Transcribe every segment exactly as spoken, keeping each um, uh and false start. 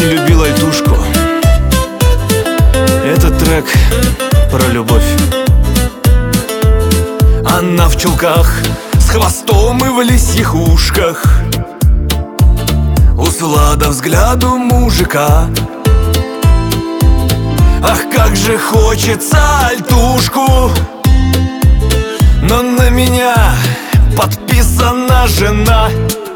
очень любил Альтушку. Этот трек про любовь. Она в чулках, с хвостом и в лисьих ушках, услада взгляду мужика. Ах, как же хочется Альтушку, но на меня подписана жена.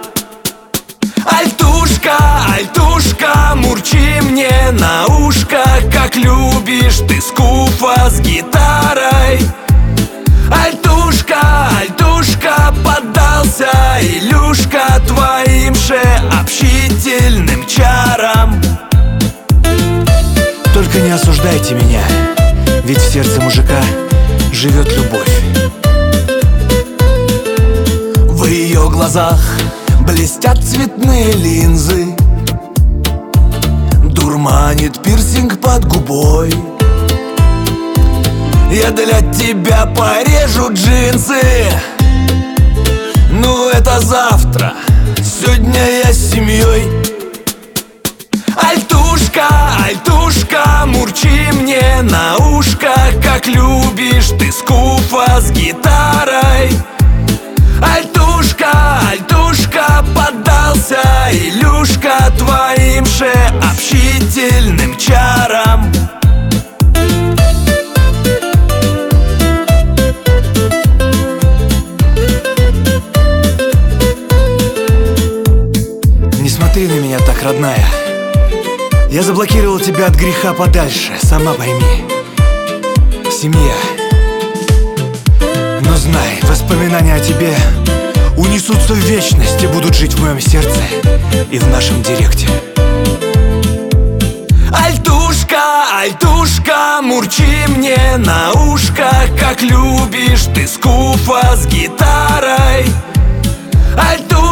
Альтушка, Альтушка, мурчи мне на ушко, как любишь ты скуфа с гитарой. Альтушка, Альтушка, поддался Илюшка твоим же общительным чарам. Только не осуждайте меня, ведь в сердце мужика живет любовь. В ее глазах блестят цветные линзы, дурманит пирсинг под губой. Я для тебя порежу джинсы, ну это завтра, сегодня я с семьей. Альтушка, Альтушка, мурчи мне на ушко, как любишь ты скуфа с гитарой. Альтушка, Альтушка, поддался Илюшка твоим же общительным чарам. Не смотри на меня так, родная. Я заблокировал тебя от греха подальше, сама пойми. Семья. Но знай, воспоминания о тебе унесутся в вечность и будут жить в моем сердце и в нашем директе. Альтушка, Альтушка, мурчи мне на ушко, как любишь ты скуфа с гитарой. Альтушка,